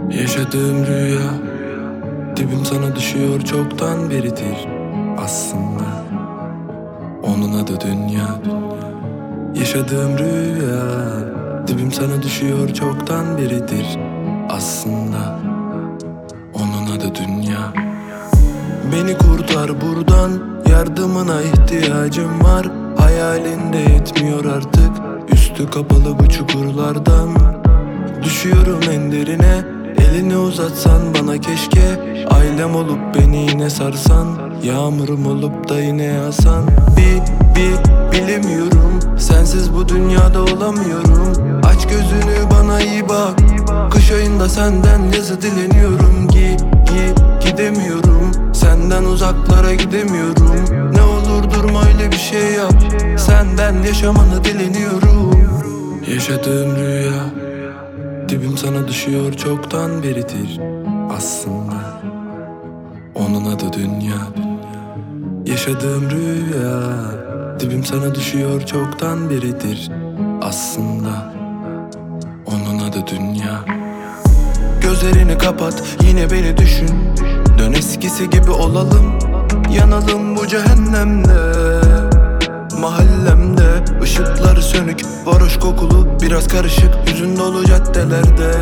Yaşadığım rüya dibim sana düşüyor çoktan beridir aslında. Onun adı dünya. Yaşadığım rüya dibim sana düşüyor çoktan beridir aslında. Onun adı dünya. Beni kurtar buradan, yardımına ihtiyacım var. Hayalinde yetmiyor artık, üstü kapalı bu çukurlardan. Düşüyorum en derine, elini uzatsan bana keşke. Ailem olup beni yine sarsan, yağmurum olup da yine yağsan. Bilemiyorum, sensiz bu dünyada olamıyorum. Aç gözünü bana iyi bak, kış ayında senden yazı dileniyorum. Gidemiyorum, senden uzaklara gidemiyorum. Ne olur durma, öyle bir şey yap, senden yaşamanı dileniyorum. Yaşadığım rüya dibim sana düşüyor çoktan beridir aslında. Onun adı dünya. Yaşadığım rüya dibim sana düşüyor çoktan beridir aslında. Onun adı dünya. Gözlerini kapat, yine beni düşün. Dön eskisi gibi olalım, yanalım bu cehennemde. Mahallemde ışıkları sönük, varoş kokulu, biraz karışık, hüzün dolu caddelerde.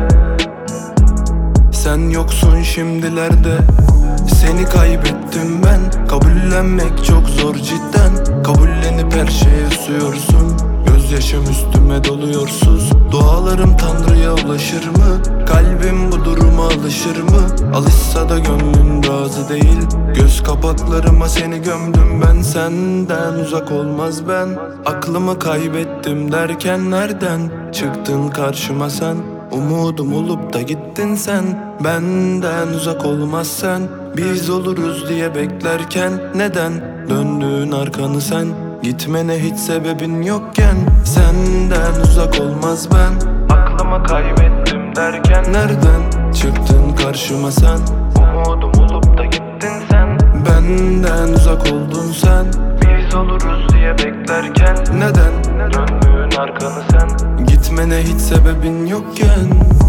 Sen yoksun şimdilerde, seni kaybettim ben. Kabullenmek çok zor cidden, kabullenip her şeye suyorsun. Gözyaşım üstüme doluyorsuz, dualarım Tanrı'ya ulaşır mı? Kalbim bu duruma alışır mı? Alışsa da gönlün razı değil. Göz kapaklarıma seni gömdüm ben, senden uzak olmaz ben. Aklımı kaybettim derken nereden çıktın karşıma sen? Umudum olup da gittin sen, benden uzak olmaz sen. Biz oluruz diye beklerken neden döndün arkanı sen? Gitmene hiç sebebin yokken senden uzak olmaz ben. Aklımı kaybettim derken nereden çıktın karşıma sen? Umudum olup da gittin sen, benden uzak oldun sen. Biz oluruz diye beklerken neden döndün arkanı sen? Gitmene hiç sebebin yokken.